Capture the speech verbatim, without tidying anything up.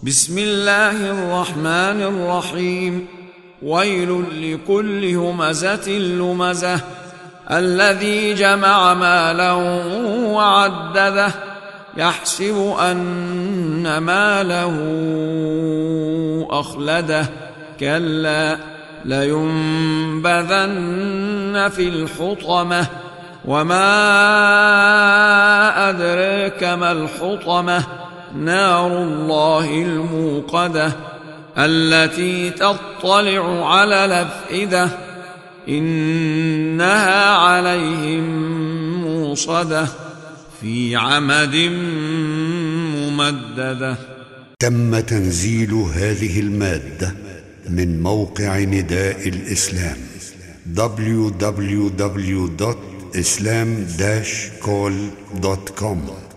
بسم الله الرحمن الرحيم. ويل لكل همزة لمزة الذي جمع مالا وعدده يحسب أن ماله أخلده كلا لينبذن في الحطمة وما أدريك ما الحطمة نار الله الموقدة التي تطلع على الأفئدة إنها عليهم موصدة في عمد ممددة. تم تنزيل هذه المادة من موقع نداء الإسلام دبليو دبليو دبليو دوت إسلام داش كول دوت كوم.